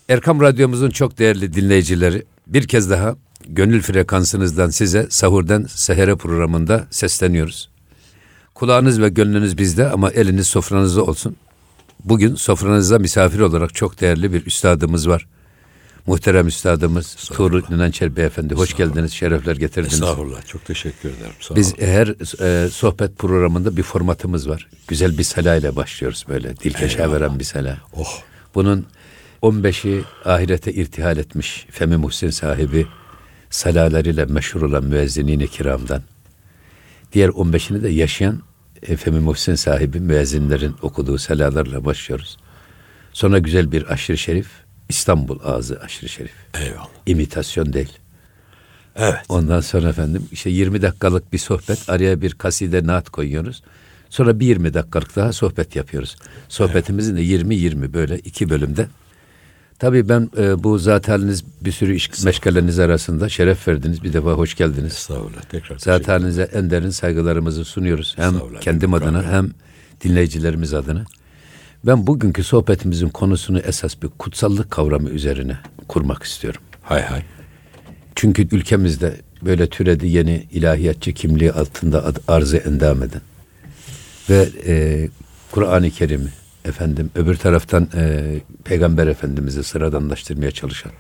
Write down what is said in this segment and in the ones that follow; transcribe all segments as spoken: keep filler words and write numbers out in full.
Erkam Radyomuzun çok değerli dinleyicileri, bir kez daha gönül frekansınızdan size Sahurdan Sehere programında sesleniyoruz. Kulağınız ve gönlünüz bizde ama eliniz sofranızda olsun. Bugün sofranızda misafir olarak çok değerli bir üstadımız var. Muhterem üstadımız Tuğrul Nünençer Beyefendi. Hoş geldiniz, şerefler getirdiniz. Estağfurullah, çok teşekkür ederim. Sağ Biz olun. her e, sohbet programında bir formatımız var. Güzel bir sala ile başlıyoruz böyle. Dilkeşe veren bir sala. Oh. Bunun on beşi ahirete irtihal etmiş Femi Muhsin sahibi salalarıyla meşhur olan müezzinin-i kiramdan. Diğer on beşini de yaşayan e, Femi Muhsin sahibi müezzinlerin okuduğu salalarla başlıyoruz. Sonra güzel bir aşırı şerif, İstanbul ağzı aşırı şerif. Eyvallah. İmitasyon değil. Evet. Ondan sonra efendim işte yirmi dakikalık bir sohbet, araya bir kaside naat koyuyoruz. Sonra bir yirmi dakikalık daha sohbet yapıyoruz. Sohbetimizin de yirmi yirmi böyle iki bölümde. Tabii ben e, bu zat haliniz bir sürü iş meşgaleniz arasında şeref verdiniz. Bir defa hoş geldiniz. Estağfurullah. Tekrar Zat halinize en derin saygılarımızı sunuyoruz. Hem kendim adına hem dinleyicilerimiz adına. Ben bugünkü sohbetimizin konusunu esas bir kutsallık kavramı üzerine kurmak istiyorum. Hay hay. Çünkü ülkemizde böyle türedi yeni ilahiyatçı kimliği altında arzı endam eden ve e, Kur'an-ı Kerim'i efendim öbür taraftan e, Peygamber Efendimiz'i sıradanlaştırmaya çalışan,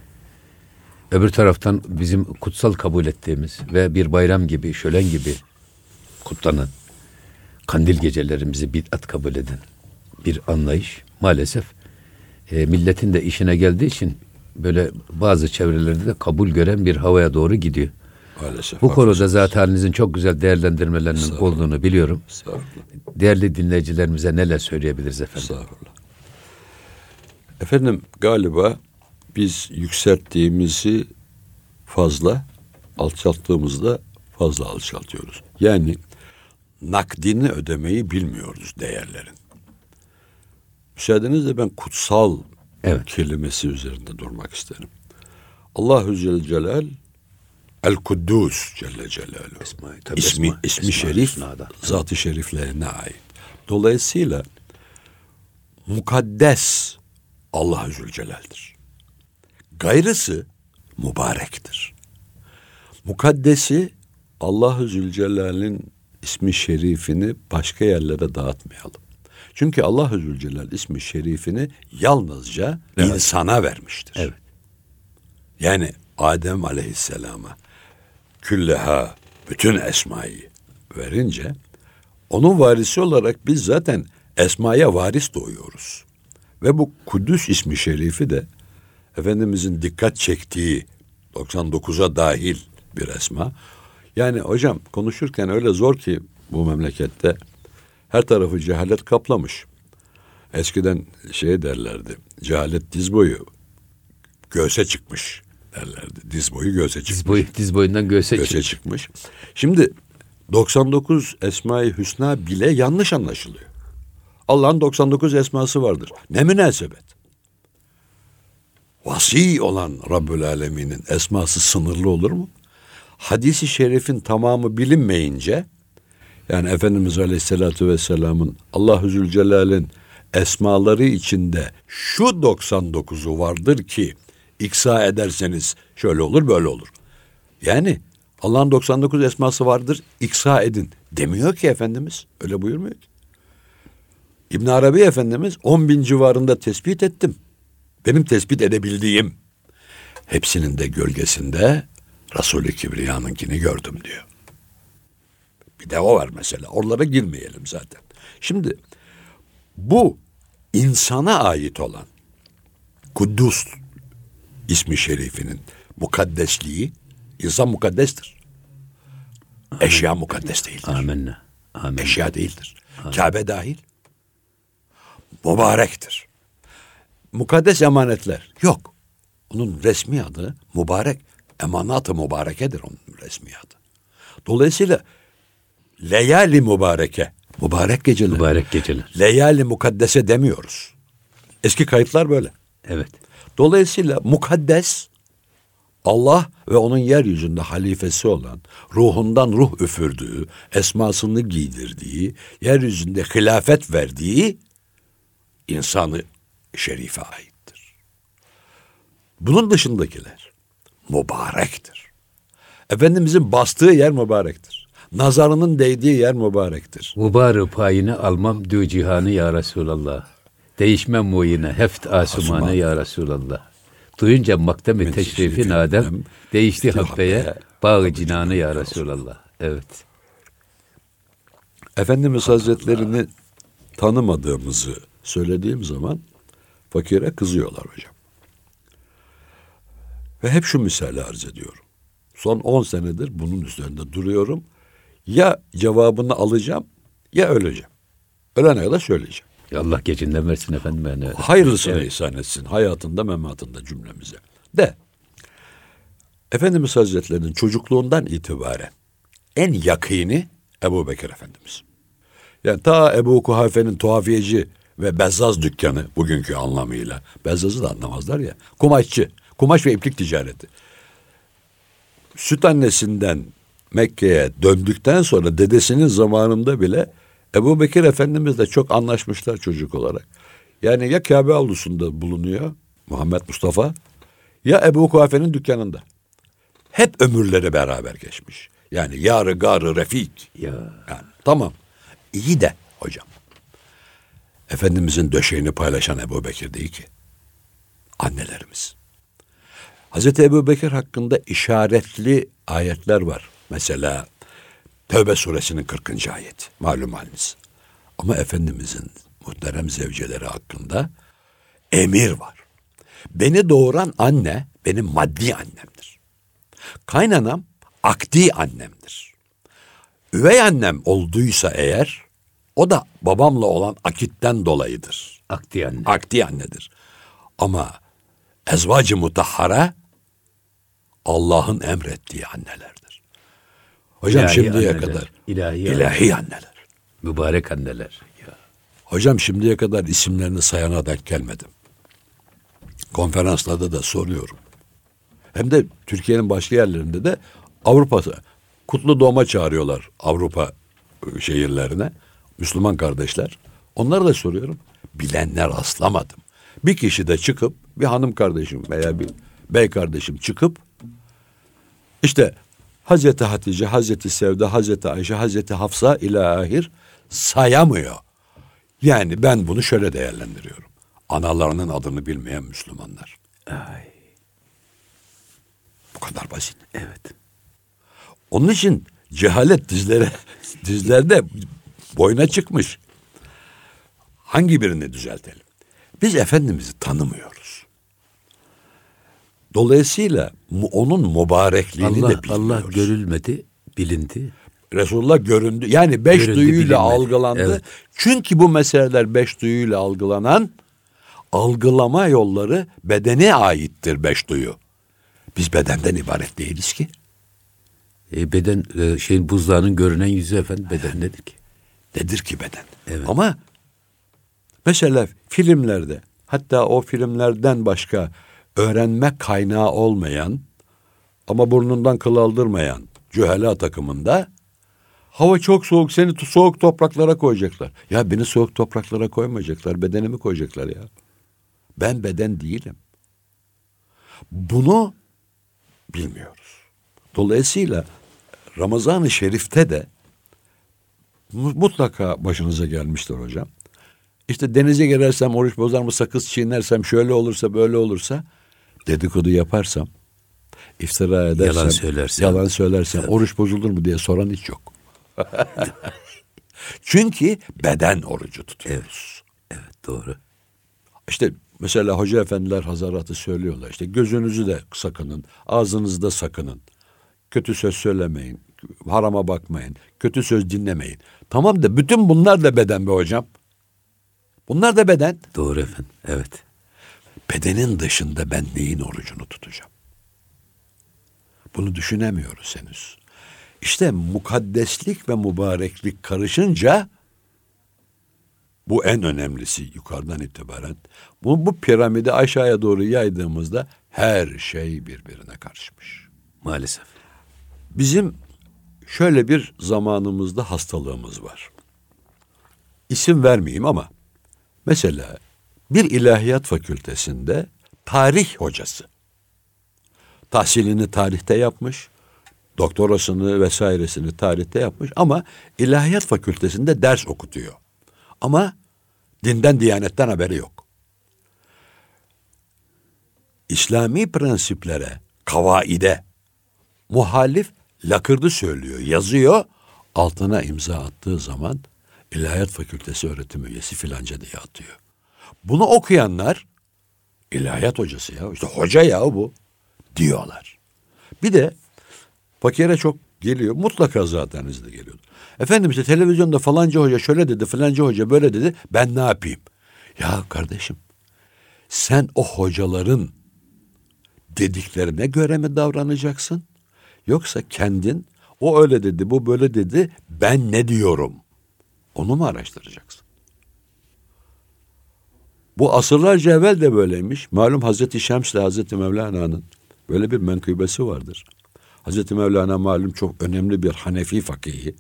öbür taraftan bizim kutsal kabul ettiğimiz ve bir bayram gibi, şölen gibi kutlanan kandil gecelerimizi bid'at kabul eden bir anlayış maalesef e, milletin de işine geldiği için böyle bazı çevrelerde de kabul gören bir havaya doğru gidiyor. Maalesef. Bu konuda zaten halinizin çok güzel değerlendirmelerinin olduğunu biliyorum. Değerli dinleyicilerimize neler söyleyebiliriz efendim? Estağfurullah. Efendim galiba biz yükselttiğimizi fazla, alçalttığımızda fazla alçaltıyoruz. Yani nakdini ödemeyi bilmiyoruz değerlerin. Müsaadenizle ben kutsal evet. kelimesi üzerinde durmak isterim. Allahu Celle Celal El-Kuddus Celle Celaluhu. Esma, tabii ismi esma, ismi esma, şerif esnada. zat-ı şeriflerine ait. Dolayısıyla mukaddes Allahu Zülcelal'dir. Gayrısı mübarektir. Mukaddesi Allahu Zülcelal'in ismi şerifini başka yerlere dağıtmayalım. Çünkü Allahu Zülcelal ismi şerifini yalnızca evet. insana vermiştir. Evet. Yani Adem Aleyhisselam'a külleha bütün esmayı verince onun varisi olarak biz zaten esmaya varis doğuyoruz. Ve bu Kudüs ismi şerifi de Efendimizin dikkat çektiği doksan dokuza dahil bir esma. Yani hocam konuşurken öyle zor ki bu memlekette her tarafı cehalet kaplamış. Eskiden şey derlerdi, cehalet diz boyu göğse çıkmış derlerdi. Diz boyu göğse çıkmış. Diz, boyu, diz boyundan göğse, göğse çıkmış. Şimdi doksan dokuz Esma-i Hüsna bile yanlış anlaşılıyor. Allah'ın doksan dokuz esması vardır. Ne münasebet. Vasi olan Rabbül Alemin'in esması sınırlı olur mu? Hadis-i şerifin tamamı bilinmeyince, yani Efendimiz Aleyhisselatü Vesselam'ın Allah-u Zülcelal'in esmaları içinde şu doksan dokuzu vardır ki iksa ederseniz şöyle olur böyle olur. Yani Allah'ın doksan dokuz esması vardır, iksa edin demiyor ki Efendimiz. Öyle buyurmuyor ki. İbn Arabi Efendimiz on bin civarında tespit ettim. Benim tespit edebildiğim hepsinin de gölgesinde Resul-i Kibriya'nınkini gördüm diyor. Bir de o var mesela. Oralara girmeyelim zaten. Şimdi bu insana ait olan Kuddus ismi şerifinin mukaddesliği, insan mukaddestir. Amin. Eşya mukaddes değildir. Amenna. Amin. Eşya değildir. Amin. Kabe dahil. Mübarektir. Mukaddes emanetler yok. Onun resmi adı mübarek. Emanat-ı mübarekedir onun resmi adı. Dolayısıyla leyali mübareke, mübarek geceler. Mübarek geceler. Leyali mukaddese demiyoruz. Eski kayıtlar böyle. Evet. Dolayısıyla mukaddes Allah ve onun yeryüzünde halifesi olan, ruhundan ruh üfürdüğü, esmasını giydirdiği, yeryüzünde hilafet verdiği insanı şerife aittir. Bunun dışındakiler mübarektir. Efendimizin bastığı yer mübarektir. Nazarının değdiği yer mübarektir. Mübarek payını almam dü cihanı ya Resulallah. Değişmem muyine heft asumanı Asuman. ya Resulallah. Duyunca makdem-i Ben teşrifi teşrifin nadem, nadem, değişti değişti habbeye, habbeye, bağı cinanı ya Resulallah. Evet. Efendimiz Hazretlerini tanımadığımızı söylediğim zaman fakire kızıyorlar hocam. Ve hep şu misali arz ediyorum. Son on senedir bunun üzerinde duruyorum. Ya cevabını alacağım ya öleceğim. Ölene kadar söyleyeceğim. Ya Allah gecinden versin efendim. Yani. Hayırlısını Evet. ihsan etsin. Hayatında mematında cümlemize. De Efendimiz Hazretlerinin çocukluğundan itibaren en yakini Ebu Bekir Efendimiz. Yani ta Ebu Kuhafe'nin tuhafiyeci ve bezzaz dükkanı bugünkü anlamıyla. Bezzazı da anlamazlar ya. Kumaşçı. Kumaş ve iplik ticareti. Süt annesinden Mekke'ye döndükten sonra dedesinin zamanında bile Ebu Bekir Efendimizle çok anlaşmışlar çocuk olarak. Yani ya Kabe avlusunda bulunuyor Muhammed Mustafa ya Ebu Kuhafe'nin dükkanında. Hep ömürleri beraber geçmiş. Yani yarı garı refik. Ya. Yani tamam. İyi de hocam. Efendimizin döşeğini paylaşan Ebu Bekir değil ki. Annelerimiz. Hazreti Ebu Bekir hakkında işaretli ayetler var. Mesela Tevbe suresinin kırkıncı ayeti. Malum haliniz. Ama Efendimizin muhterem zevceleri hakkında emir var. Beni doğuran anne benim maddi annemdir. Kaynanam akdi annemdir. Üvey annem olduysa eğer o da babamla olan akitten dolayıdır. Akdi anne. Akdi annedir. Ama ezvacı mutahhara Allah'ın emrettiği annelerdir. Hocam İlahi şimdiye anneler, kadar ilahi ilahi anneler. Mübarek anneler. Ya. Hocam şimdiye kadar isimlerini sayana denk gelmedim. Konferanslarda da soruyorum. Hem de Türkiye'nin başka yerlerinde de Avrupa'sı kutlu doğuma çağırıyorlar Avrupa şehirlerine. Müslüman kardeşler. Onlara da soruyorum. Bilenler rastlamadım. Bir kişi de çıkıp bir hanım kardeşim veya bir bey kardeşim çıkıp işte Hazreti Hatice, Hazreti Sevda, Hazreti Ayşe, Hazreti Hafsa ilahir sayamıyor. Yani ben bunu şöyle değerlendiriyorum. Analarının adını bilmeyen Müslümanlar. Ay. Bu kadar basit. Evet. Onun için cehalet dizlere, dizlerde boyuna çıkmış. Hangi birini düzeltelim? Biz Efendimiz'i tanımıyoruz. Dolayısıyla mu- onun mübarekliğini Allah, de bilmiyoruz. Allah görülmedi, bilindi. Resulullah göründü. Yani beş Göründü, duyuyla bilinmedi. algılandı. Evet. Çünkü bu meseleler beş duyuyla algılanan algılama yolları bedene aittir beş duyu. Biz bedenden ibaret değiliz ki. E, beden e, şeyin buzdağının görünen yüzü efendim beden nedir ki? Nedir ki beden? Evet. Ama mesela filmlerde hatta o filmlerden başka öğrenme kaynağı olmayan ama burnundan kıl aldırmayan cühela takımında hava çok soğuk seni tu- soğuk topraklara koyacaklar. Ya beni soğuk topraklara koymayacaklar, bedenimi koyacaklar ya. Ben beden değilim. Bunu bilmiyoruz. Dolayısıyla Ramazan-ı Şerif'te de mutlaka başınıza gelmiştir hocam. İşte denize girersem oruç bozar mı, sakız çiğnersem, şöyle olursa böyle olursa, dedikodu yaparsam, iftira edersem, Yalan söylersem. yalan söylersem Tabii. oruç bozulur mu diye soran hiç yok. Çünkü beden orucu tutuyoruz. Evet doğru. İşte mesela hoca efendiler hazaratı söylüyorlar. İşte gözünüzü de sakının, ağzınızı da sakının. Kötü söz söylemeyin, harama bakmayın, kötü söz dinlemeyin. Tamam da bütün bunlar da beden be hocam. Bunlar da beden. Doğru efendim. Evet. Bedenin dışında ben neyin orucunu tutacağım? Bunu düşünemiyoruz henüz. İşte mukaddeslik ve mübareklik karışınca bu en önemlisi yukarıdan itibaren. Bu, bu piramidi aşağıya doğru yaydığımızda her şey birbirine karışmış. Maalesef. Bizim şöyle bir zamanımızda hastalığımız var. İsim vermeyeyim ama mesela bir ilahiyat fakültesinde tarih hocası tahsilini tarihte yapmış. Doktorasını vesairesini tarihte yapmış ama ilahiyat fakültesinde ders okutuyor. Ama dinden diyanetten haberi yok. İslami prensiplere, kavaide muhalif lakırdı söylüyor, yazıyor. Altına imza attığı zaman ilahiyat fakültesi öğretim üyesi filanca diye atıyor. Bunu okuyanlar ilahiyat hocası ya, işte hoca ya bu diyorlar. Bir de fakire çok geliyor. Mutlaka zaten izle geliyordu. Efendim işte televizyonda falanca hoca şöyle dedi, falanca hoca böyle dedi. Ben ne yapayım? Ya kardeşim, sen o hocaların dediklerine göre mi davranacaksın? Yoksa kendin o öyle dedi, bu böyle dedi, ben ne diyorum? Onu mu araştıracaksın? Bu asırlarca evvel de böyleymiş. Malum Hazreti Şems ile Hazreti Mevlana'nın böyle bir menkıbesi vardır. Hazreti Mevlana malum çok önemli bir Hanefi fakihi.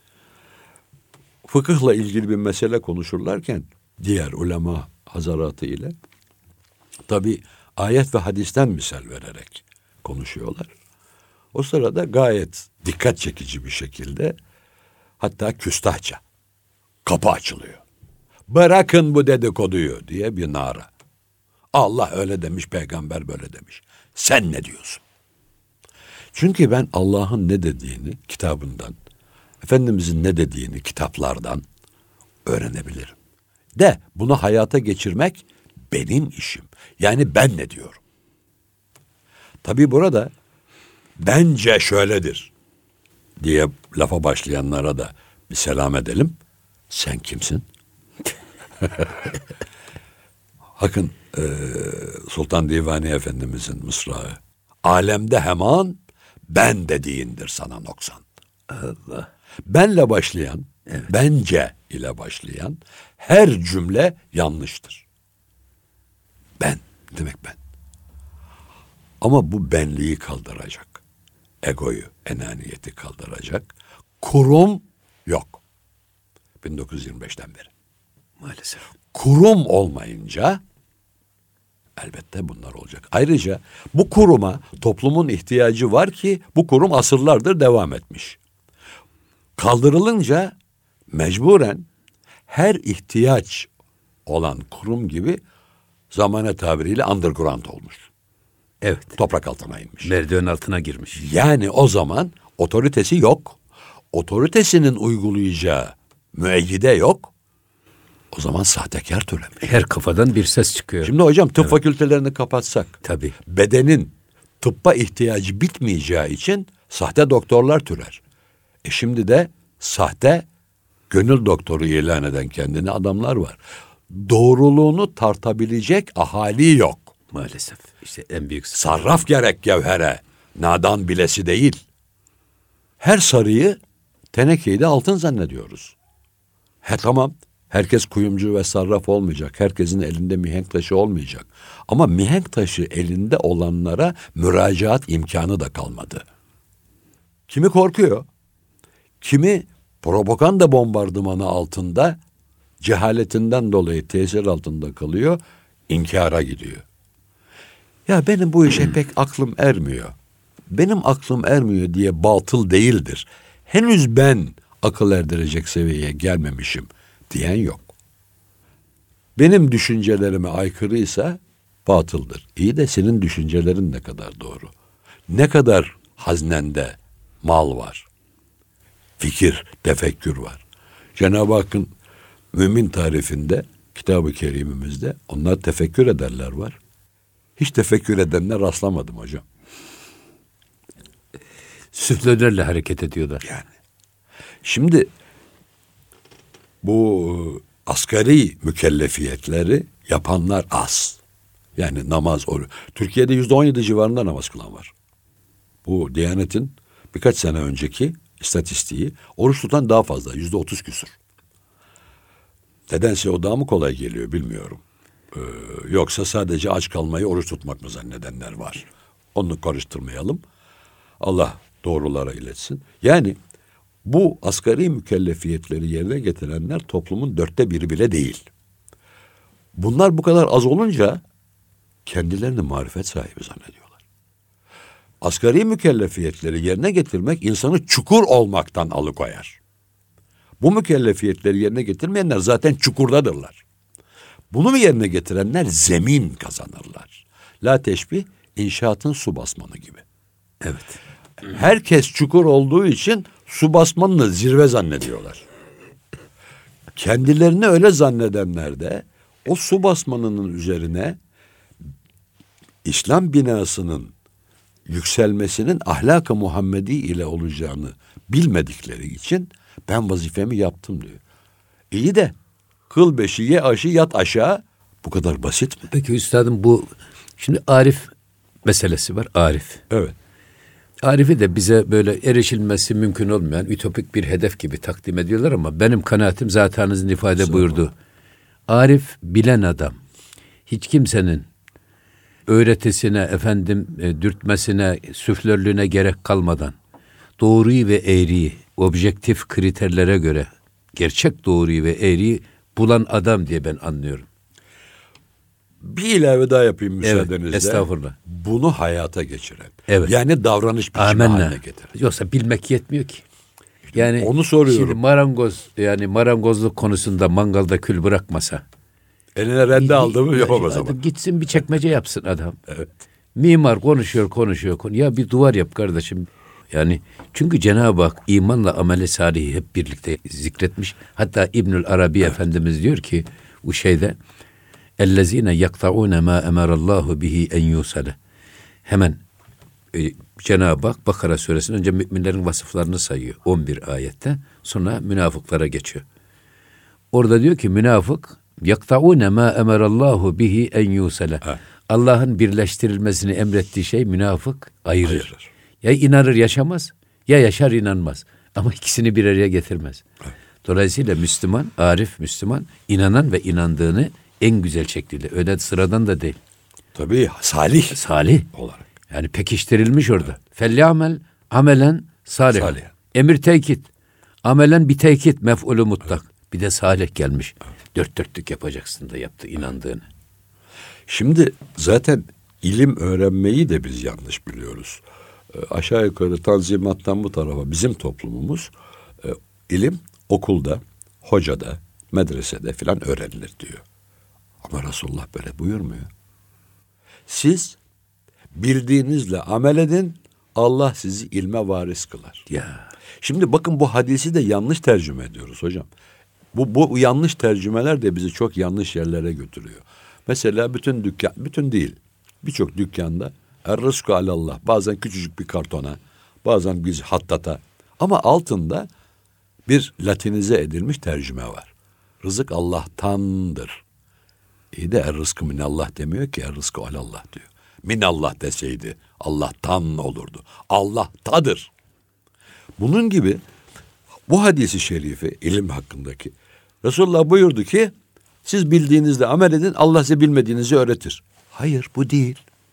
Fıkıhla ilgili bir mesele konuşurlarken diğer ulema hazaratı ile tabi ayet ve hadisten misal vererek konuşuyorlar. O sırada gayet dikkat çekici bir şekilde, hatta küstahça kapı açılıyor. Bırakın bu dedikoduyu diye bir nara. Allah öyle demiş, peygamber böyle demiş. Sen ne diyorsun? Çünkü ben Allah'ın ne dediğini kitabından, Efendimizin ne dediğini kitaplardan öğrenebilirim. De bunu hayata geçirmek benim işim. Yani ben ne diyorum? Tabii burada bence şöyledir diye lafa başlayanlara da bir selam edelim. Sen kimsin? Bakın e, Sultan Divani Efendimizin mısrağı. Alemde hemen ben dediğindir sana noksan. Allah. Benle başlayan, evet. Bence ile başlayan her cümle yanlıştır. Ben demek ben. Ama bu benliği kaldıracak. Egoyu, enaniyeti kaldıracak. Kurum yok. bin dokuz yüz yirmi beşten beri. Maalesef. Kurum olmayınca elbette bunlar olacak. Ayrıca bu kuruma toplumun ihtiyacı var ki bu kurum asırlardır devam etmiş. Kaldırılınca mecburen her ihtiyaç olan kurum gibi zamane tabiriyle underground olmuş. Evet. Toprak altına inmiş. Merdiven altına girmiş. Yani o zaman otoritesi yok. Otoritesinin uygulayacağı müeyyide yok. O zaman sahtekar türemiş. Her kafadan bir ses çıkıyor. Şimdi hocam tıp Evet. fakültelerini kapatsak, Tabii. bedenin tıbba ihtiyacı bitmeyeceği için sahte doktorlar türer. E şimdi de sahte gönül doktoru ilan eden kendine adamlar var. Doğruluğunu tartabilecek ahali yok. Maalesef. İşte en büyük sıkıntı. Sarraf gerek gevhere, nadan bilesi değil. Her sarıyı tenekeyi de altın zannediyoruz. He tamam, herkes kuyumcu ve sarraf olmayacak. Herkesin elinde mihenk taşı olmayacak. Ama mihenk taşı elinde olanlara müracaat imkanı da kalmadı. Kimi korkuyor, kimi propaganda bombardımanı altında cehaletinden dolayı tesir altında kalıyor, inkara gidiyor. Ya benim bu işe pek aklım ermiyor. Benim aklım ermiyor diye batıl değildir. Henüz ben akıl erdirecek seviyeye gelmemişim diyen yok. Benim düşüncelerime aykırıysa batıldır. İyi de senin düşüncelerin ne kadar doğru? Ne kadar haznende mal var? Fikir, tefekkür var. Cenab-ı Hakk'ın mümin tarifinde, Kitab-ı Kerimimizde onlar tefekkür ederler var. Hiç tefekkür edenler rastlamadım hocam. Süflörlerle hareket ediyorlar. Yani. Şimdi bu asgari mükellefiyetleri yapanlar az. Yani namaz, oruç. Türkiye'de yüzde on yedi civarında namaz kılan var. Bu Diyanet'in birkaç sene önceki istatistiği, oruç tutan daha fazla, yüzde otuz küsur. Nedense o daha mı kolay geliyor bilmiyorum. Ee, yoksa sadece aç kalmayı oruç tutmak mı zannedenler var. Onu karıştırmayalım. Allah doğrulara iletsin. Yani bu asgari mükellefiyetleri yerine getirenler toplumun dörtte biri bile değil. Bunlar bu kadar az olunca kendilerini marifet sahibi zannediyorlar. asgari mükellefiyetleri yerine getirmek insanı çukur olmaktan alıkoyar. Bu mükellefiyetleri yerine getirmeyenler zaten çukurdadırlar. Bunu mu yerine getirenler zemin kazanırlar. La teşbih, inşaatın su basmanı gibi. Evet. Herkes çukur olduğu için su basmanını zirve zannediyorlar. Kendilerini öyle zannedenler de o su basmanının üzerine İslam binasının yükselmesinin ahlak-ı Muhammedi ile olacağını bilmedikleri için ben vazifemi yaptım diyor. İyi de kıl beşi, ye aşı, yat aşağı, bu kadar basit mi? Peki üstadım, bu şimdi Arif meselesi var. Arif. Evet. Arif'i de bize böyle erişilmesi mümkün olmayan ütopik bir hedef gibi takdim ediyorlar ama benim kanaatim zatenizin ifade Sonra. buyurduğu. Arif bilen adam. Hiç kimsenin öğretisine, efendim e, dürtmesine, süflörlüğüne gerek kalmadan doğruyu ve eğriyi objektif kriterlere göre gerçek doğruyu ve eğriyi bulan adam diye ben anlıyorum. Bir ilave daha yapayım müsaadenizle. Evet, estağfurullah. Bunu hayata geçiren. Evet. Yani davranış biçimi Amenna. haline getiren. Yoksa bilmek yetmiyor ki. Yani onu soruyorum. Şimdi marangoz, yani marangozluk konusunda mangalda kül bırakmasa. Eline rende aldı mı yapamaz ama. Gitsin bir çekmece yapsın adam. Evet. Mimar konuşuyor, konuşuyor, konuşuyor. Ya bir duvar yap kardeşim. Yani çünkü Cenab-ı Hak imanla ameli salihi hep birlikte zikretmiş. Hatta İbnül Arabi evet. Efendimiz diyor ki bu şeyde اَلَّذ۪ينَ يَقْطَعُونَ مَا اَمَرَ اللّٰهُ بِهِ اَنْ يُوسَلَ. Hemen e, Cenab-ı Hak Bakara suresinin önce müminlerin vasıflarını sayıyor. on bir ayette. Sonra münafıklara geçiyor. Orada diyor ki münafık يَقْطَعُونَ مَا اَمَرَ اللّٰهُ بِهِ اَنْ يُوسَلَ. Allah'ın birleştirilmesini emrettiği şey münafık ayırır. Ayırır. Ya inanır yaşamaz, ya yaşar inanmaz. Ama ikisini bir araya getirmez. Evet. Dolayısıyla Müslüman, arif Müslüman, inanan ve inandığını en güzel şekliyle, öyle sıradan da değil. Tabii salih. Salih olarak. Yani pekiştirilmiş orada. Evet. Felyamel amelen salih. salih. Emir tekit. Amelen bir tekit mef'ulü mutlak. Evet. Bir de salih gelmiş. Evet. Dört dörtlük yapacaksın da yaptı inandığını. Şimdi zaten ilim öğrenmeyi de biz yanlış biliyoruz. E, aşağı yukarı Tanzimat'tan bu tarafa bizim toplumumuz e, ilim okulda, hocada, medresede filan öğrenilir diyor. Ama Resulullah böyle buyurmuyor. Siz bildiğinizle amel edin, Allah sizi ilme varis kılar. Ya. Şimdi bakın bu hadisi de yanlış tercüme ediyoruz hocam. Bu, bu yanlış tercümeler de bizi çok yanlış yerlere götürüyor. Mesela bütün dükkan, bütün değil, birçok dükkanda er-rızku alallah, bazen küçücük bir kartona, bazen bir hattata ama altında bir latinize edilmiş tercüme var. Rızık Allah'tandır. İyi de er-rızkı minallah demiyor ki, er-rızkı alallah diyor. Minallah deseydi Allah'tan olurdu. Allah'tadır. Bunun gibi bu hadisi şerifi ilim hakkındaki Resulullah buyurdu ki siz bildiğinizle amel edin, Allah size bilmediğinizi öğretir. Hayır, bu değil.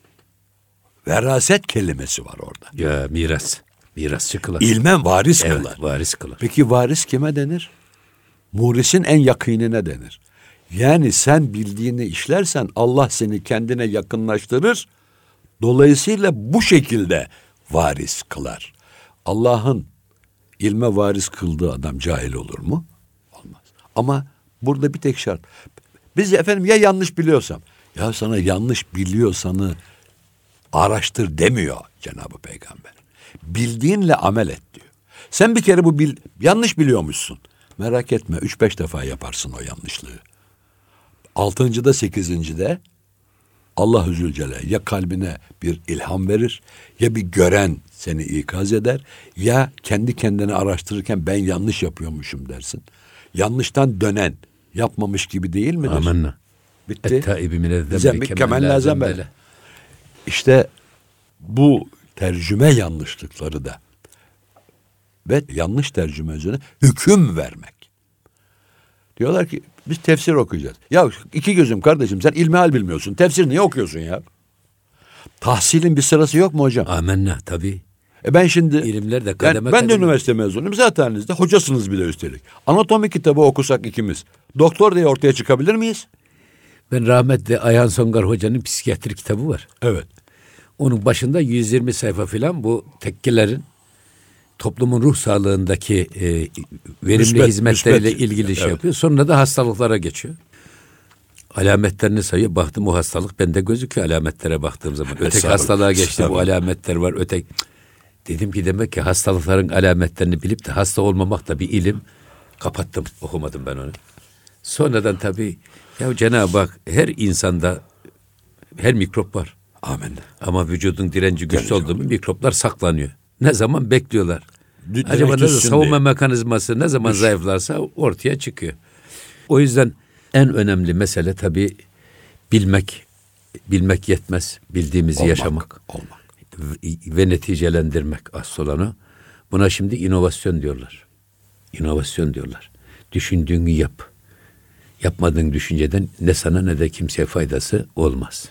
Veraset kelimesi var orada. Ya miras. Mirasçı kılar. İlmen varis evet, kılar. varis kılar. Peki varis kime denir? Murisin en yakınine denir. Yani sen bildiğini işlersen Allah seni kendine yakınlaştırır. Dolayısıyla bu şekilde varis kılar. Allah'ın ilme varis kıldığı adam cahil olur mu? Olmaz. Ama burada bir tek şart. Biz efendim ya yanlış biliyorsam, ya sana yanlış biliyorsanı araştır demiyor Cenab-ı Peygamber. Bildiğinle amel et diyor. Sen bir kere bu bil, yanlış biliyormuşsun. Merak etme, üç beş defa yaparsın o yanlışlığı. Altıncıda, sekizincide Allah-u Zülcelal ya kalbine bir ilham verir, ya bir gören seni ikaz eder, ya kendi kendine araştırırken ben yanlış yapıyormuşum dersin. Yanlıştan dönen yapmamış gibi değil midir? Amenna. Bitti. Et-taibi minez-zembi kemen lazım böyle. İşte bu tercüme yanlışlıkları da ve yanlış tercüme üzerine hüküm vermek. Diyorlar ki biz tefsir okuyacağız. Ya iki gözüm kardeşim, sen ilmihal bilmiyorsun. Tefsir niye okuyorsun ya? Tahsilin bir sırası yok mu hocam? Amenna tabii. E ben şimdi ilimler de kademe ben, ben de kademe. üniversite mezunuyum. Zaten de hocasınız bile üstelik. Anatomi kitabı okusak ikimiz, doktor diye ortaya çıkabilir miyiz? Ben rahmetli Ayhan Songar Hoca'nın psikiyatri kitabı var. Evet. Onun başında yüz yirmi sayfa filan bu tekkelerin toplumun ruh sağlığındaki e, verimli Müsbet, hizmetleriyle müsbet. ilgili Evet. şey yapıyor. Sonra da hastalıklara geçiyor. Alametlerini sayıyor. Baktım o hastalık bende gözüküyor alametlere baktığım zaman. Öteki Estağfurullah, hastalığa geçti, bu estağfurullah. alametler var. Öteki dedim ki demek ki hastalıkların alametlerini bilip de hasta olmamak da bir ilim. Kapattım, okumadım ben onu. Sonradan tabii ya Cenab-ı Hak her insanda her mikrop var. Amin. Ama vücudun direnci güçlü Direnci olduğu mikroplar saklanıyor. Ne zaman bekliyorlar? Direkt Acaba ne zaman üstünde. savunma mekanizması ne zaman zayıflarsa ortaya çıkıyor. O yüzden en önemli mesele tabii bilmek. Bilmek yetmez. Bildiğimizi Olmak, yaşamak. olmak. Ve, ve neticelendirmek asıl olan o. Buna şimdi inovasyon diyorlar. İnovasyon diyorlar. Düşündüğünü yap. Yapmadığın düşünceden ne sana ne de kimseye faydası olmaz.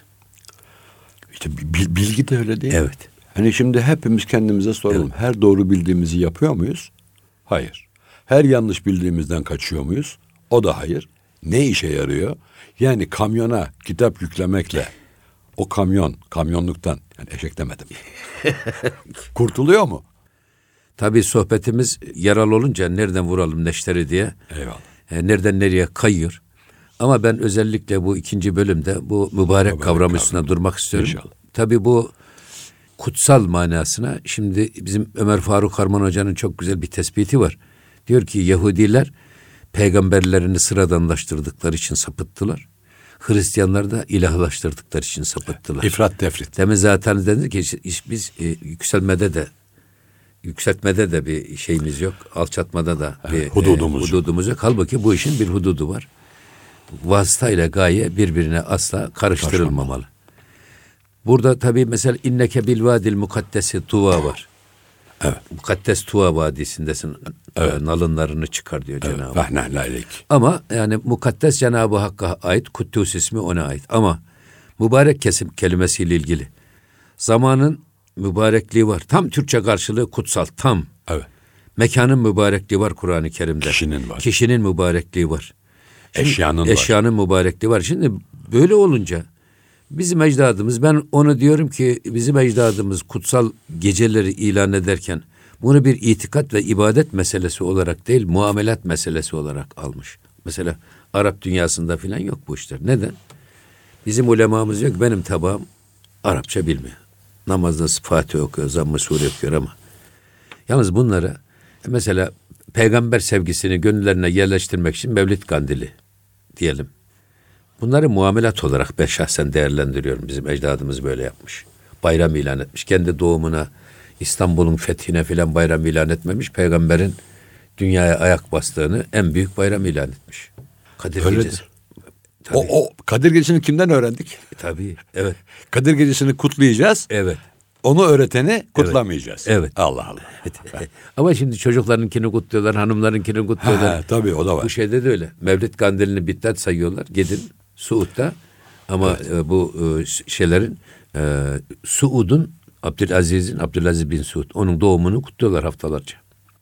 İşte bil- bilgi de öyle değil mi? Evet. Hani şimdi hepimiz kendimize soralım. Her doğru bildiğimizi yapıyor muyuz? Hayır. Her yanlış bildiğimizden kaçıyor muyuz? O da hayır. Ne işe yarıyor? Yani kamyona kitap yüklemekle o kamyon, kamyonluktan, yani eşek demedim. Kurtuluyor mu? Tabii sohbetimiz yaralı olunca nereden vuralım neşteri diye. Eyvallah. E, nereden nereye kayıyor. Ama ben özellikle bu ikinci bölümde bu mübarek, Mübarek kavramı üstüne kavram. durmak istiyorum. İnşallah. Tabii bu kutsal manasına şimdi bizim Ömer Faruk Harman Hoca'nın çok güzel bir tespiti var. Diyor ki Yahudiler peygamberlerini sıradanlaştırdıkları için sapıttılar. Hristiyanlar da ilahlaştırdıkları için sapıttılar. İfrat tefrit. Demin zaten dedi ki iş- biz e, yükselmede de yükseltmede de bir şeyimiz yok. Alçatmada da bir Evet, hududumuz e, yok. hududumuz yok. Halbuki bu işin bir hududu var. Vasıta ile gaye birbirine asla karıştırılmamalı. Burada tabii mesela inneke bil vadil mukaddesi tuva var. Evet. Mukaddes Tuva Vadisi'ndesin. Evet. E, nalınlarını çıkar diyor Cenab-ı Hak. Vahna lalik. Ama yani mukaddes Cenab-ı Hakk'a ait, Kuddus ismi ona ait. Ama mübarek kesim kelimesiyle ilgili zamanın mübarekliği var. Tam Türkçe karşılığı kutsal, tam. Evet. Mekanın mübarekliği var Kur'an-ı Kerim'de. Kişinin var. Kişinin mübarekliği var. Şimdi Eşyanın var. eşyanın mübarekliği var. Şimdi böyle olunca bizim ecdadımız, ben onu diyorum ki bizim ecdadımız kutsal geceleri ilan ederken bunu bir itikat ve ibadet meselesi olarak değil, muamelat meselesi olarak almış. Mesela Arap dünyasında falan yok bu işler. Neden? Bizim ulemamız yok. Benim tabağım Arapça bilmiyor. Namazda Fatiha okuyor, Zamm-ı Sure okuyor ama yalnız bunlara mesela peygamber sevgisini gönüllerine yerleştirmek için Mevlid Kandili diyelim. Bunları muamelat olarak ben şahsen değerlendiriyorum. Bizim ecdadımız böyle yapmış. Bayram ilan etmiş. Kendi doğumuna, İstanbul'un fethine filan bayram ilan etmemiş. Peygamberin dünyaya ayak bastığını en büyük bayram ilan etmiş. Kadir Öyledir. Gecesi. Tabii. O, o Kadir Gecesi'ni kimden öğrendik? Tabii. Evet. Kadir Gecesi'ni kutlayacağız. Evet. Onu öğreteni kutlamayacağız. Evet. Allah Allah. Ama şimdi çocuklarınkini kutluyorlar, hanımlarınkini kutluyorlar. Ha, tabii o da var. Bu şeyde de öyle. Mevlid Kandili'ni biddet sayıyorlar. Gidin Suud'da. Ama e, bu e, şeylerin e, Suud'un Abdülaziz'in Abdülaziz bin Suud onun doğumunu kutluyorlar haftalarca.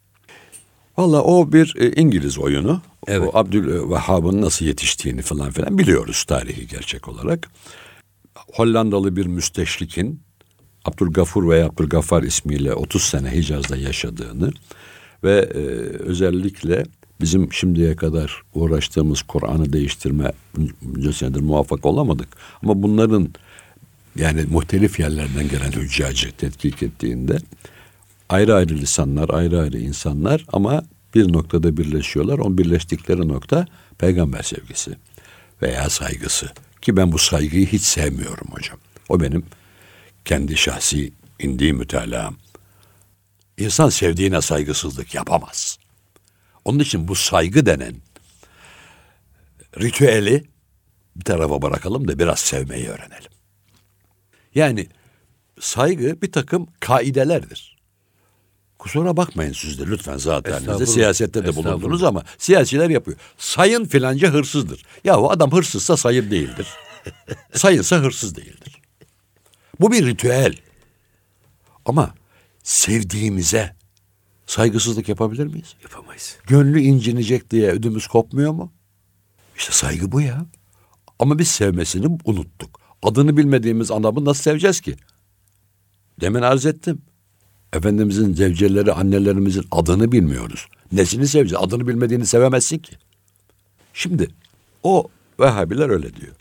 Valla o bir e, İngiliz oyunu. Evet. O Abdülvehhab'ın nasıl yetiştiğini falan filan biliyoruz tarihi gerçek olarak. Hollandalı bir müsteşrikin Abdülgafur veya Abdülgaffar ismiyle otuz sene Hicaz'da yaşadığını ve e, özellikle bizim şimdiye kadar uğraştığımız Kur'an'ı değiştirme mücadelesidir muvaffak olamadık. Ama bunların yani muhtelif yerlerden gelen hüccacı tetkik ettiğinde ayrı ayrı lisanlar, ayrı ayrı insanlar ama bir noktada birleşiyorlar. O birleştikleri nokta peygamber sevgisi veya saygısı. Ki ben bu saygıyı hiç sevmiyorum hocam. O benim kendi şahsi indi mütalaam. İnsan sevdiğine saygısızlık yapamaz. Onun için bu saygı denen ritüeli bir tarafa bırakalım da biraz sevmeyi öğrenelim. Yani saygı bir takım kaidelerdir. Kusura bakmayın siz de lütfen zaten. Estağfurullah. Siyasette de Estağfurullah. bulundunuz ama siyasiler yapıyor. Sayın filanca hırsızdır. Ya o adam hırsızsa sayın değildir. Sayınsa hırsız değildir. Bu bir ritüel. Ama sevdiğimize saygısızlık yapabilir miyiz? Yapamayız. Gönlü incinecek diye ödümüz kopmuyor mu? İşte saygı bu ya. Ama biz sevmesini unuttuk. Adını bilmediğimiz adamı nasıl seveceğiz ki? Demin arz ettim. Efendimizin zevceleri, annelerimizin adını bilmiyoruz. Nesini seveceğiz? Adını bilmediğini sevemezsin ki. Şimdi o Vehhabiler öyle diyor.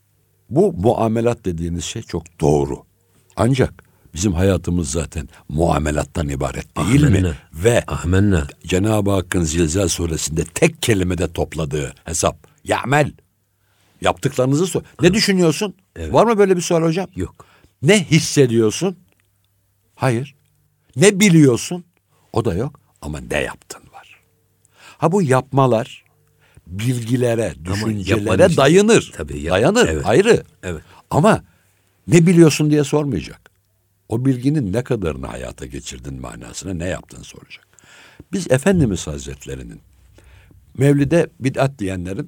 Bu muamelat dediğiniz şey çok doğru. Ancak bizim hayatımız zaten muamelattan ibaret değil Amenna. mi? Ve Amenna. Cenab-ı Hakk'ın Zilzal suresinde tek kelimede topladığı hesap. Ya'mel. Yaptıklarınızı sor. Ne düşünüyorsun? Evet. Var mı böyle bir soru hocam? Yok. Ne hissediyorsun? Hayır. Ne biliyorsun? O da yok. Ama ne yaptın var. Ha bu yapmalar bilgilere, düşüncelere yapmanın için- dayanır. Tabii, yap- dayanır. evet. Ayrı. Evet. Ama ne biliyorsun diye sormayacak. O bilginin ne kadarını hayata geçirdin manasına, ne yaptın soracak. Biz Efendimiz Hazretlerinin Mevlid'e bid'at diyenlerin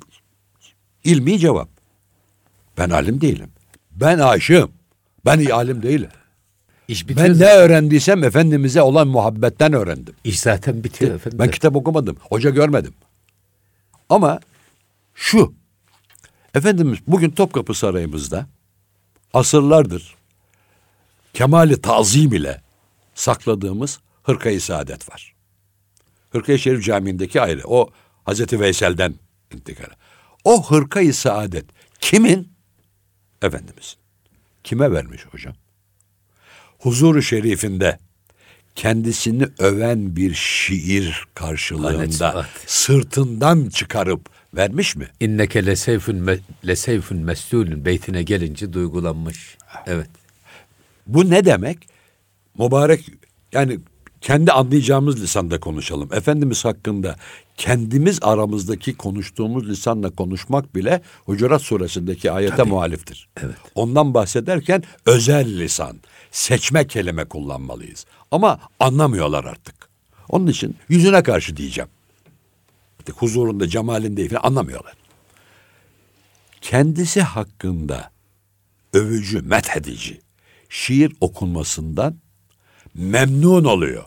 ilmi cevap. Ben alim değilim. Ben aşığım. Ben iyi alim değilim. İş bitiyor. Ben ne öğrendiysem Efendimiz'e olan muhabbetten öğrendim. İş zaten bitiyor efendim. Ben kitap okumadım. Hoca görmedim. Ama şu. Efendimiz bugün Topkapı Sarayımızda asırlardır kemali tazim ile sakladığımız Hırka-i Saadet var. Hırka-i Şerif Camii'ndeki ayrı. O Hazreti Veysel'den intikal. O Hırka-i Saadet kimin? Efendimizin. Kime vermiş hocam? Huzur-u Şerif'inde kendisini öven bir şiir karşılığında Evet. sırtından çıkarıp vermiş mi? İnneke leseyfun me, leseyfun mesulün beytine gelince duygulanmış. Evet. Bu ne demek? Mübarek, yani kendi anlayacağımız lisanda konuşalım. Efendimiz hakkında kendimiz aramızdaki konuştuğumuz lisanla konuşmak bile Hucurat Suresindeki ayete Tabii. muhaliftir. Evet. Ondan bahsederken özel lisan, seçme kelime kullanmalıyız. Ama anlamıyorlar artık. Onun için yüzüne karşı diyeceğim. İşte huzurunda, cemalinde falan anlamıyorlar. Kendisi hakkında övücü, methedici şiir okunmasından memnun oluyor.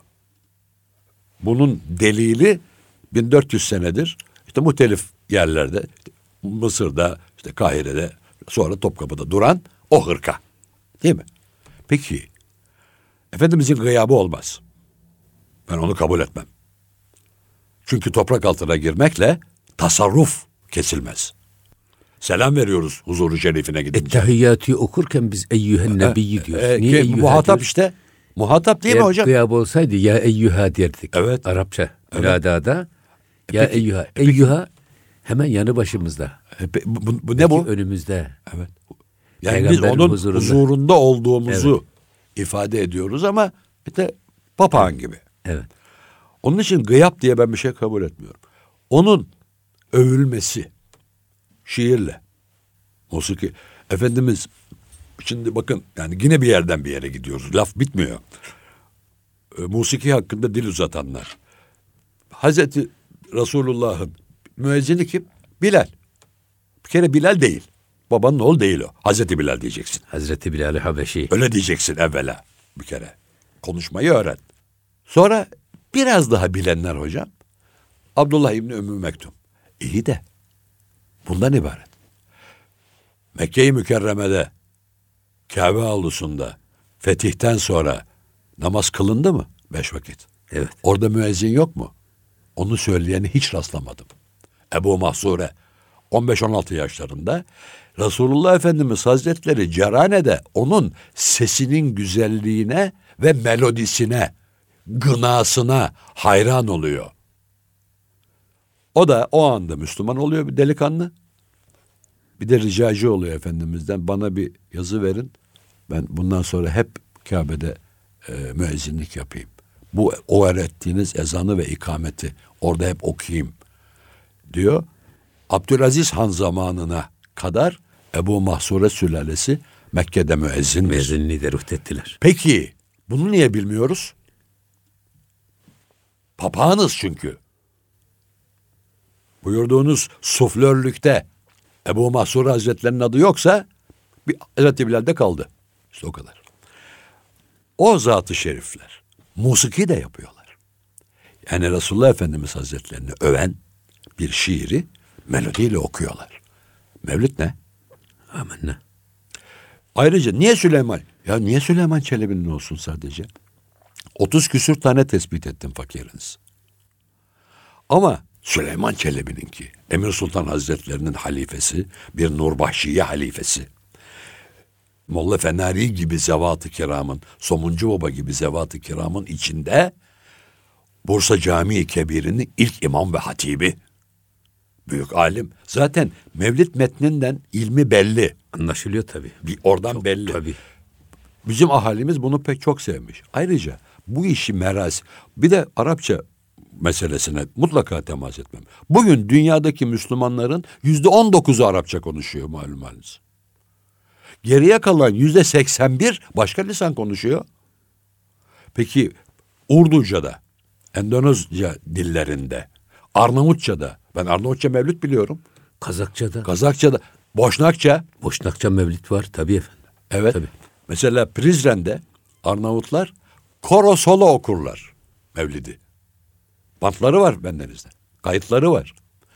Bunun delili bin dört yüz senedir işte muhtelif yerlerde, işte Mısır'da, işte Kahire'de, sonra Topkapı'da duran o hırka. Değil mi? Peki Efendimizin gıyabı olmaz. Ben onu kabul etmem. Çünkü toprak altına girmekle tasarruf kesilmez. Selam veriyoruz huzuru şerifine gidince. Ettehiyyatı okurken biz eyyühen nebiyyi diyoruz. E, Niye ki eyyüha muhatap diyoruz? işte. Muhatap değil Eğer mi hocam? gıyab olsaydı ya eyyüha derdik. Evet. Arapça. Münadada. Ya peki- eyyüha. Eyyüha hemen yanı başımızda. E, pe- bu, bu- bu ne Peki bu? önümüzde. Evet. Yani biz Peygamberin onun huzurunda. huzurunda olduğumuzu ifade ediyoruz ama işte papağan gibi. Evet. Onun için gıyap diye ben bir şey kabul etmiyorum. Onun övülmesi şiirle, musiki. Efendimiz şimdi bakın yani yine bir yerden bir yere gidiyoruz. Laf bitmiyor. E, musiki hakkında dil uzatanlar. Hazreti Resulullah'ın müezzini kim? Bilal. Bir kere Bilal değil. Babanın oğlu değil o. Hazreti Bilal diyeceksin. Hazreti Bilal-i Habeşi. Öyle diyeceksin evvela bir kere. Konuşmayı öğren. Sonra biraz daha bilenler hocam. Abdullah İbni Ümmü Mektum. İyi de bundan ibaret. Mekke-i Mükerreme'de Kabe avlusunda fetihten sonra namaz kılındı mı? Beş vakit. Evet. Orada müezzin yok mu? Onu söyleyeni hiç rastlamadım. Ebu Mahsure on beş on altı yaşlarında Resulullah Efendimiz Hazretleri Cerane'de onun sesinin güzelliğine ve melodisine, gınasına hayran oluyor. O da o anda Müslüman oluyor, bir delikanlı. Bir de ricacı oluyor Efendimiz'den. Bana bir yazı verin. Ben bundan sonra hep Kabe'de e, müezzinlik yapayım. Bu o öğrettiğiniz ezanı ve ikameti orada hep okuyayım diyor. Abdülaziz Han zamanına kadar Ebu Mahsure sülalesi Mekke'de müezzindir. Müezzinliği de ruhdettiler. Peki bunu niye bilmiyoruz? Papağanız çünkü. Buyurduğunuz suflörlükte Ebu Mahsure Hazretleri'nin adı yoksa bir Hazreti Bilal'de kaldı. İşte o kadar. O zat-ı şerifler musiki de yapıyorlar. Yani Resulullah Efendimiz Hazretlerini öven bir şiiri melodiyle okuyorlar. Mevlüt ne? Amenna. Ayrıca niye Süleyman? Ya niye Süleyman Çelebi'nin olsun sadece? otuz küsür tane tespit ettim fakiriniz. Ama Süleyman Çelebi'ninki, Emir Sultan Hazretlerinin halifesi, bir Nurbahşiye halifesi, Molla Fenari gibi zevat-ı kiramın, Somuncu Baba gibi zevat-ı kiramın içinde Bursa Camii Kebir'inin ilk imam ve hatibi. Büyük alim. Zaten Mevlid metninden ilmi belli. Anlaşılıyor tabii. Bir oradan Çok, belli. Tabii. Bizim ahalimiz bunu pek çok sevmiş. Ayrıca bu işi merasim, bir de Arapça meselesine mutlaka temas etmem. Bugün dünyadaki Müslümanların yüzde on dokuzu Arapça konuşuyor malum haliniz. Geriye kalan yüzde seksen bir başka lisan konuşuyor. Peki Urduca'da, Endonezya dillerinde, Arnavutça'da, ben Arnavutça mevlüt biliyorum. Kazakça'da. Kazakça'da, Boşnakça. Boşnakça mevlid var tabii efendim. Evet. Tabii. Mesela Prizren'de Arnavutlar koro solo okurlar mevlidi. Bantları var bendenizde. Kayıtları var.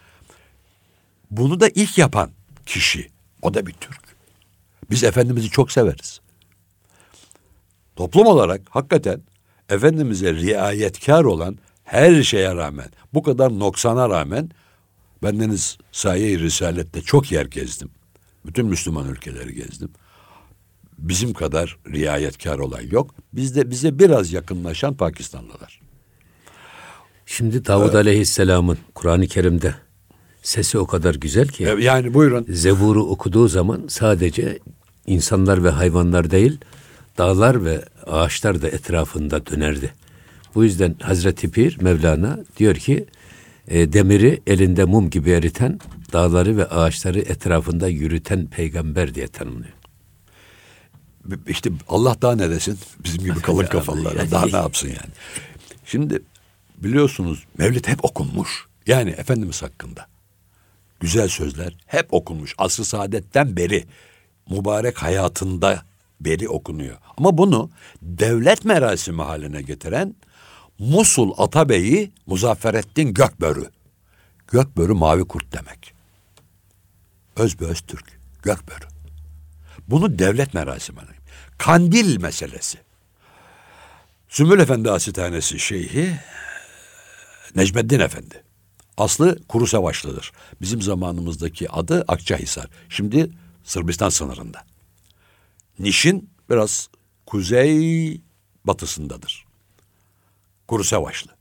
Bunu da ilk yapan kişi, o da bir Türk. Biz Efendimiz'i çok severiz. Toplum olarak hakikaten Efendimiz'e riayetkar olan, her şeye rağmen, bu kadar noksana rağmen, bendeniz saye-i Risalet'te çok yer gezdim. Bütün Müslüman ülkeleri gezdim. Bizim kadar riayetkar olan yok. Bizde bize biraz yakınlaşan Pakistanlılar. Şimdi Davud evet. Aleyhisselam'ın Kur'an-ı Kerim'de sesi o kadar güzel ki. Yani buyurun. Zebur'u okuduğu zaman sadece insanlar ve hayvanlar değil, dağlar ve ağaçlar da etrafında dönerdi. Bu yüzden Hazreti Pir Mevlana diyor ki e, demiri elinde mum gibi eriten, dağları ve ağaçları etrafında yürüten peygamber diye tanımlıyor. İşte Allah daha ne desin? Bizim gibi kalın kafalılara daha ne yapsın yani? Şimdi biliyorsunuz Mevlid hep okunmuş. Yani Efendimiz hakkında güzel sözler hep okunmuş. Asr-ı Saadet'ten beri, mübarek hayatında beri okunuyor. Ama bunu devlet merasimi haline getiren Musul Atabeyi Muzaffereddin Gökbörü. Gökbörü mavi kurt demek. Özbeöz Türk. Gökbörü. Bunu devlet merasimi. Kandil meselesi. Sümbül Efendi Hasrethanesi Şeyhi Necmeddin Efendi. Aslı Kuru Savaşlı'dır. Bizim zamanımızdaki adı Akçahisar. Şimdi Sırbistan sınırında. Niş'in biraz kuzey batısındadır. Kuru Savaşlı.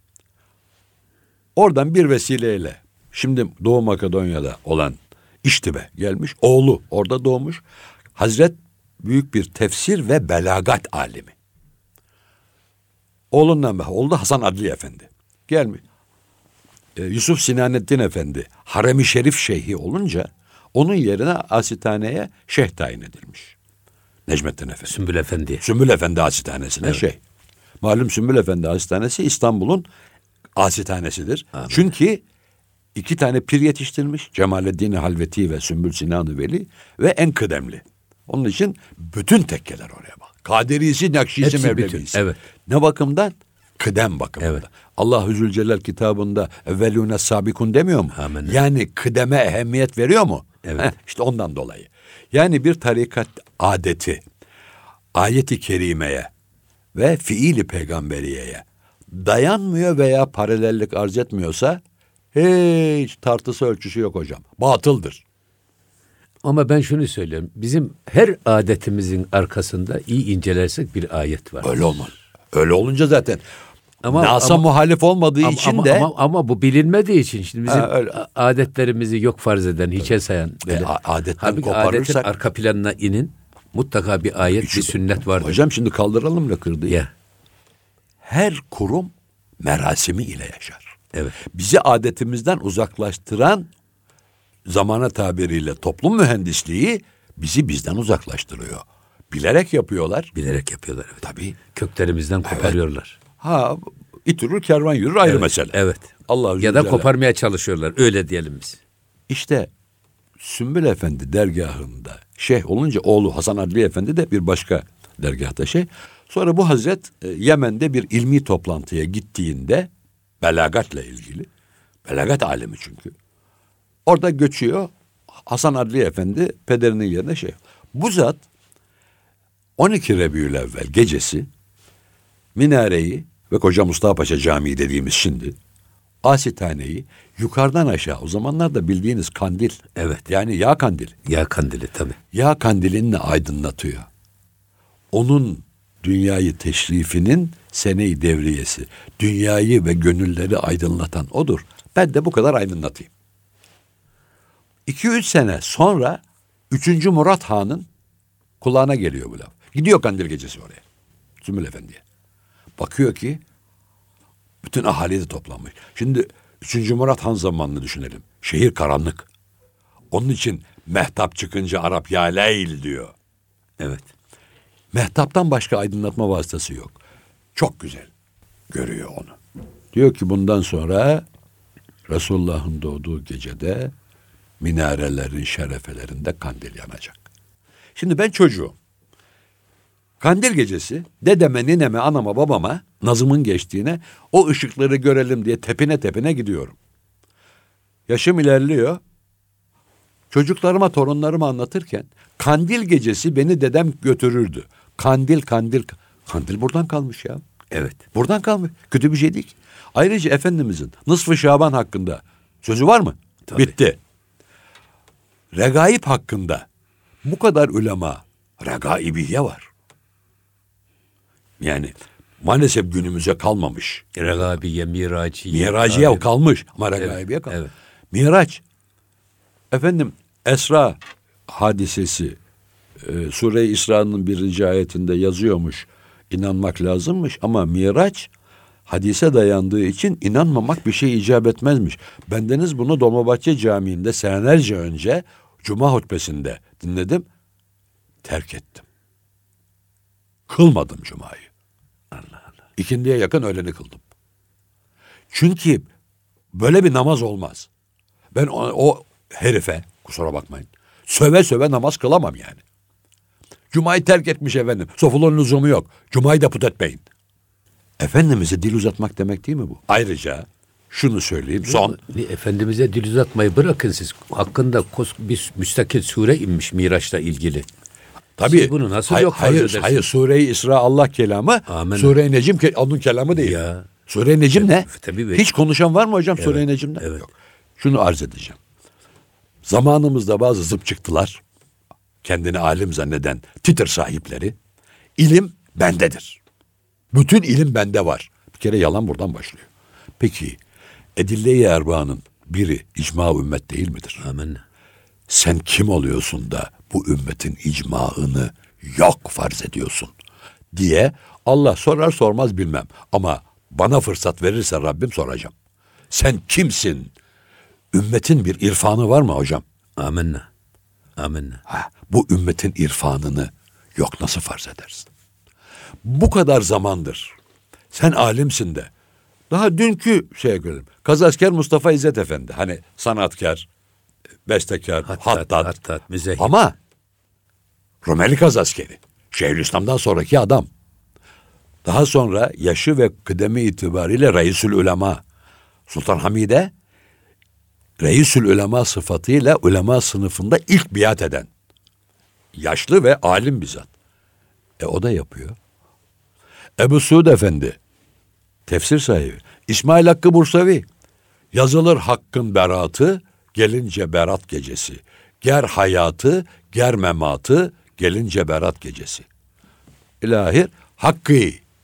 Oradan bir vesileyle şimdi Doğu Makedonya'da olan İştibe gelmiş. Oğlu orada doğmuş. Hazret büyük bir tefsir ve belagat alimi. Oğlundan bak, oğlu Hasan Adli Efendi. Gelmiş. Ee, Yusuf Sinaneddin Efendi Harem-i Şerif Şeyhi olunca onun yerine Asithane'ye şeyh tayin edilmiş. Necmettin Efendi. Sümbül Efendi. Sümbül Efendi Asithanesi'ne evet. şey. Malum Sümbül Efendi Asithanesi İstanbul'un asithanesidir. Amin. Çünkü iki tane pir yetiştirmiş. Cemaleddin Halveti ve Sümbül Sinan-ı Veli ve en kıdemli. Onun için bütün tekkeler oraya bak. Kadirisi, Nakşisi, Mevlevisi. Evet. Ne bakımdan? Kıdem bakımından. Evet. Allah-u Zülcelal kitabında evvelûne sabikun demiyor mu? Amin. Yani kıdeme ehemmiyet veriyor mu? Evet. Heh, işte ondan dolayı. Yani bir tarikat adeti ayet-i kerimeye ve fiili peygamberiyeye dayanmıyor veya paralellik arz etmiyorsa hiç tartısı ölçüsü yok hocam. Batıldır. Ama ben şunu söylüyorum. Bizim her adetimizin arkasında iyi incelersek bir ayet var. Öyle olmaz. Öyle olunca zaten ama, Nas'a ama, muhalif olmadığı ama, için ama, de ama, ama bu bilinmediği için şimdi bizim ha, adetlerimizi yok farz eden, hiçe sayan böyle. E, adetten Halbuki koparırsak adetin arka planına inin. Mutlaka bir ayet, bir sünnet vardır. Hocam şimdi kaldıralım lakırdığı. Yeah. Her kurum merasimi ile yaşar. Evet. Bizi adetimizden uzaklaştıran zamana tabiriyle toplum mühendisliği bizi bizden uzaklaştırıyor. Bilerek yapıyorlar. Bilerek yapıyorlar. Evet. Tabii. Köklerimizden koparıyorlar. Evet. Ha, itirir kervan yürür ayrı evet, mesele. Evet. Allah ya da koparmaya çalışıyorlar. Öyle diyelim biz. İşte Sümbül Efendi dergahında şeyh olunca oğlu Hasan Adli Efendi de bir başka dergahta şey. Sonra bu hazret e, Yemen'de bir ilmi toplantıya gittiğinde belagatla ilgili. Belagat alemi çünkü. Orada göçüyor. Hasan Adli Efendi pederinin yerine şey. Bu zat on iki Rebiülevvel gecesi minareyi ve Koca Mustafa Paşa Camii dediğimiz şimdi Asitane'yi yukarıdan aşağı, o zamanlar da bildiğiniz kandil. Evet. Yani yağ kandili. Yağ kandili tabii. Yağ kandilini aydınlatıyor. Onun dünyayı teşrifinin sene-i devriyesi. Dünyayı ve gönülleri aydınlatan odur. Ben de bu kadar aydınlatayım. iki üç sene sonra üçüncü Murat Han'ın kulağına geliyor bu laf. Gidiyor kandil gecesi oraya. Zümrüt Efendi'ye. Bakıyor ki bütün ahali de toplanmış. Şimdi üçüncü Murat Han zamanını düşünelim. Şehir karanlık. Onun için mehtap çıkınca Arap ya leyl diyor. Evet. Mehtaptan başka aydınlatma vasıtası yok. Çok güzel görüyor onu. Diyor ki bundan sonra Resulullah'ın doğduğu gecede minarelerin şerefelerinde kandil yanacak. Şimdi ben çocuğum. Kandil gecesi dedeme, nineme, anama, babama Nazım'ın geçtiğine o ışıkları görelim diye tepine tepine gidiyorum. Yaşım ilerliyor. Çocuklarıma, torunlarıma anlatırken kandil gecesi beni dedem götürürdü. Kandil, kandil. Kandil buradan kalmış ya. Evet. Buradan kalmış. Kötü bir şey değil. Ayrıca Efendimizin Nısf-ı Şaban hakkında sözü var mı? Tabii. Bitti. Regaib hakkında bu kadar ulema, regaibiye var. Yani maalesef günümüze kalmamış. Regabiye, miraciye. Miraciye Tabii. kalmış ama regaibiye Evet, kalmış. evet. Miraç, efendim Esra hadisesi e, Sure-i İsra'nın birinci ayetinde yazıyormuş. İnanmak lazımmış ama Miraç hadise dayandığı için inanmamak bir şey icap etmezmiş. Bendeniz bunu Dolmabahçe Camii'nde senelerce önce Cuma hutbesinde dinledim. Terk ettim. Kılmadım Cuma'yı. Allah Allah. İkindiye yakın öğleni kıldım. Çünkü böyle bir namaz olmaz. Ben o, o herife, kusura bakmayın, söve söve namaz kılamam yani. Cuma'yı terk etmiş efendim. Sofulun lüzumu yok. Cuma'yı da put etmeyin. Efendimiz'e dil uzatmak demek değil mi bu? Ayrıca şunu söyleyeyim. Son. Efendimiz'e dil uzatmayı bırakın siz. Hakkında kos, bir müstakil sure inmiş Miraç'la ilgili. Tabii. Siz bunu nasıl hayır, yok farz hayır, edersiniz? hayır, Sure-i İsra Allah kelamı. Amenna. Sure-i Necim ke- onun kelamı değil. Ya. Sure-i Necim ne? Tabii. Hiç konuşan var mı hocam Evet, Sure-i Necim'de? evet. Yok. Şunu arz edeceğim. Zamanımızda bazı zıp çıktılar. Kendini alim zanneden titr sahipleri. İlim bendedir. Bütün ilim bende var. Bir kere yalan buradan başlıyor. Peki edille-i erba'nın biri icma ümmet değil midir? Amenna. Sen kim oluyorsun da bu ümmetin icmaını yok farz ediyorsun diye Allah sorar sormaz bilmem. Ama bana fırsat verirse Rabbim soracağım. Sen kimsin? Ümmetin bir irfanı var mı hocam? Amenna. Amenna. Ha, bu ümmetin irfanını yok nasıl farz edersin? Bu kadar zamandır sen alimsin de daha dünkü şeye göre Kazasker Mustafa İzzet Efendi hani sanatkar, bestekar, Hattat, hattat, hattat, müzehir. ama Rumeli Kazaskeri, Şeyhülislam'dan sonraki adam. Daha sonra yaşı ve kıdemi itibariyle Reisül Ulema. Sultan Hamide Reisül Ulema sıfatıyla ulema sınıfında ilk biat eden. Yaşlı ve alim bizzat. E o da yapıyor. Ebu Suud Efendi, tefsir sahibi. İsmail Hakkı Bursavi, yazılır hakkın beratı, gelince berat gecesi. Ger hayatı, ger mematı, gelince berat gecesi. İlahi hakkı,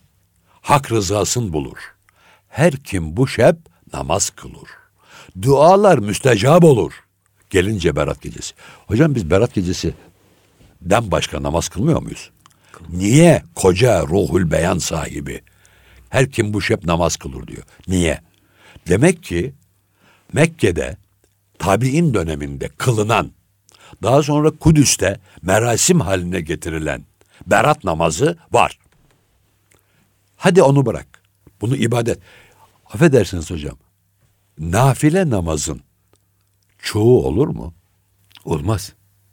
hak rızasın bulur. Her kim bu şeb namaz kılır. Dualar müstecab olur. Gelince berat gecesi. Hocam biz berat gecesi den başka namaz kılmıyor muyuz? Niye koca ruhul beyan sahibi her kim bu şeb namaz kılır diyor. Niye? Demek ki Mekke'de tabi'in döneminde kılınan, daha sonra Kudüs'te merasim haline getirilen berat namazı var. Hadi onu bırak. Bunu ibadet. Affedersiniz hocam. Nafile namazın çoğu olur mu? Olmaz.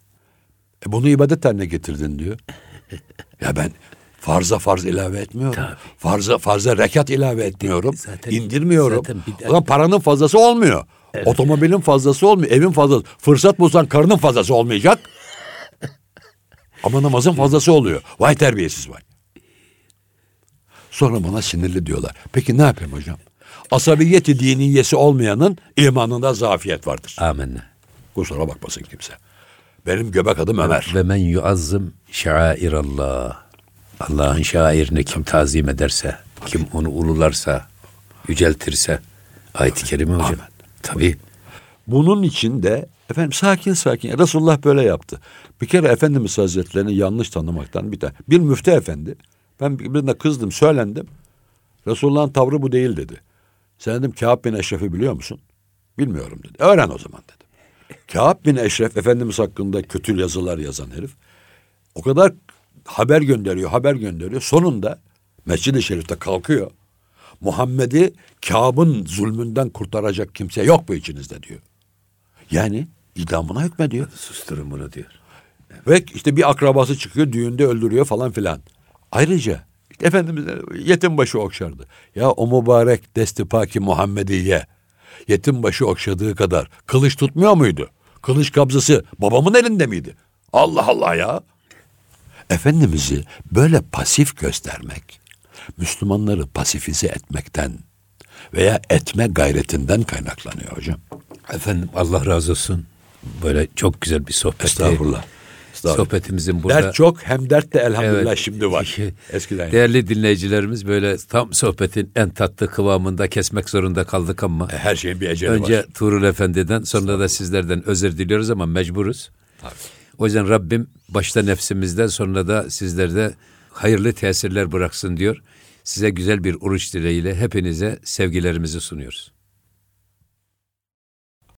E bunu ibadet haline getirdin diyor. Ya ben farza farz ilave etmiyorum. Tabii. Farza farza rekat ilave etmiyorum. Zaten- indirmiyorum. zaten bir- Ulan paranın fazlası olmuyor. Evet. Otomobilin fazlası olmuyor. Evin fazlası. Fırsat bulsan karının fazlası olmayacak. Ama namazın fazlası oluyor. Vay terbiyesiz vay. Sonra bana sinirli diyorlar. Peki ne yapayım hocam? Asabiyeti diniyesi olmayanın imanında zafiyet vardır. Amenna. Kusura bakmasın kimse. Benim göbek adım Ömer. Ve men yuazzım şairallah. Allah'ın şairini kim tazim ederse, kim onu ulularsa, yüceltirse. Ayet-i kerime hocam. Amin. Tabii. Bunun için de efendim sakin sakin. Resulullah böyle yaptı. Bir kere Efendimiz Hazretlerini yanlış tanımaktan bir tane. Bir müftü efendi. Ben birine kızdım, söylendim. Resulullah'ın tavrı bu değil dedi. Sen dedim Kâb bin Eşref'i biliyor musun? Bilmiyorum dedi. Öğren o zaman dedim. Kâb bin Eşref Efendimiz hakkında kötü yazılar yazan herif. O kadar haber gönderiyor, haber gönderiyor. Sonunda Mescid-i Şerif'te kalkıyor. Muhammed'i Kâb'ın zulmünden kurtaracak kimse yok bu içinizde diyor. Yani idamına hükmediyor. Susturun bunu diyor. Ve işte bir akrabası çıkıyor, düğünde öldürüyor falan filan. Ayrıca işte Efendimiz yetim başı okşardı. Ya o mübarek desti paki Muhammediye yetim başı okşadığı kadar kılıç tutmuyor muydu? Kılıç kabzası babamın elinde miydi? Allah Allah ya. Efendimiz'i böyle pasif göstermek, Müslümanları pasifize etmekten veya etme gayretinden kaynaklanıyor hocam. Efendim Allah razı olsun. Böyle çok güzel bir sohbet. Estağfurullah. Estağfurullah. Sohbetimizin burada... Dert çok, hem dert de elhamdülillah Evet. şimdi var. Eskiden. Değerli dinleyicilerimiz, böyle tam sohbetin en tatlı kıvamında kesmek zorunda kaldık ama E, Her şeyin bir eceli önce var. Tuğrul Efendi'den, sonra da sizlerden özür diliyoruz ama mecburuz. Tabii. O yüzden Rabbim başta nefsimizden, sonra da sizlerde hayırlı tesirler bıraksın diyor. Size güzel bir oruç dileğiyle hepinize sevgilerimizi sunuyoruz.